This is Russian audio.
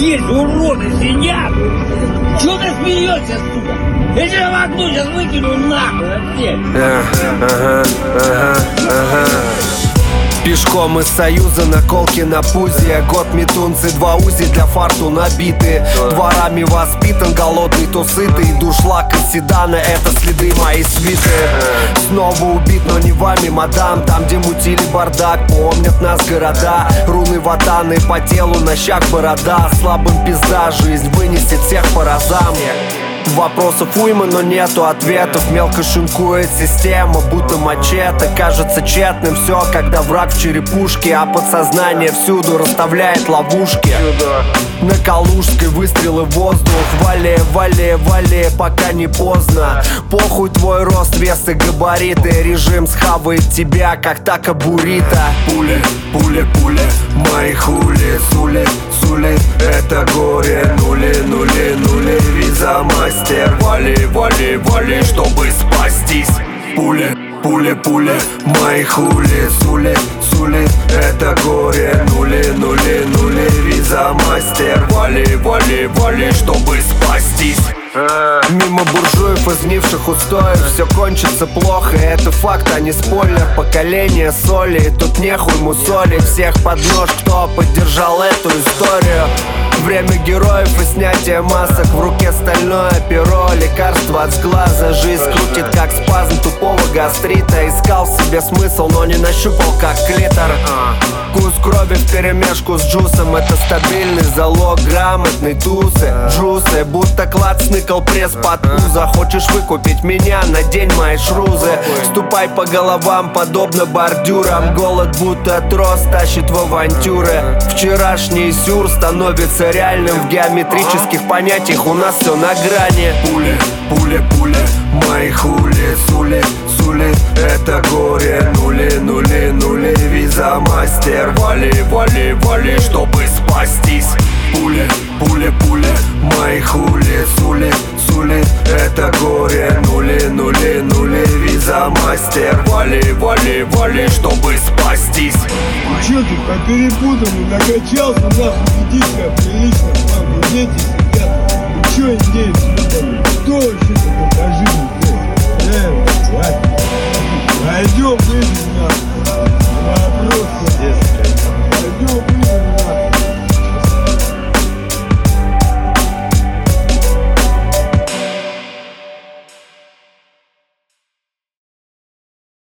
здесь уроды сидят. Чё ты смеешься, сука? Я тебя в окно сейчас выкину нахуй опять. Пешком из Союза, наколки на пузе. Год метунцы, 2 УЗИ для фарту набиты. Дворами воспитан, голодный то сытый. Дуршлаг из седана, это следы моей свиты. Снова убит, но не вами, мадам. Там, где мутили бардак, помнят нас города. Руны ватаны по телу, на щах борода. Слабым пизда, жизнь вынесет всех по разам. Вопросов уйма, но нету ответов. Мелко шинкует система, будто мачете. Кажется тщетным все, когда враг в черепушке, а подсознание всюду расставляет ловушки. На Калужской выстрелы в воздух. Вали, вали, вали, пока не поздно. Похуй твой рост, вес и габариты. Режим схавает тебя, как тако буррито. Пули, пули, пули, мои хули, сули, сули. Это горе, нули, нули, нули. Виза мастер, вали, вали, вали, чтобы спастись. Пули, пули, пули, мои хули, сули, сули. Это горе, нули, нули, нули. Виза мастер, вали, вали, вали, чтобы спастись. Мимо буржуев, изнивших устоев. Все кончится плохо, это факт, а не спойлер. Поколение соли, тут нехуй мусолить. Всех под нож, кто поддержал эту историю. Время героев и снятия масок. В руке стальное перо, лекарство от сглаза. Жизнь крутит как спазм тупого гастрита. Искал в себе смысл, но не нащупал как клитор. Вкус крови вперемешку с джусом. Это стабильный залог грамотной тусы. Джусы, будто клад сныкал пресс под пузо. Хочешь выкупить меня, надень мои шрузы. Ступай по головам, подобно бордюрам. Голод будто трос тащит в авантюры. Вчерашний сюр становится реальным. В геометрических понятиях у нас все на грани. Пули, пули, пули, мои хули, сули, сули. Это горе, нули, нули, нули. Виза мастер, вали, вали, вали, чтобы спастись. Пули, пули, пули, мои хули, сули, сули. Это горе, нули, нули, нули. Виза мастер, вали, вали, вали, чтобы спастись. Чё ты по перепутам накачался, нахуй, иди себя прилично, нахуй, дети сидят. Ты чё индейцы, кто вообще-то покажи мне, блядь, пойдём, выйдем, нахуй.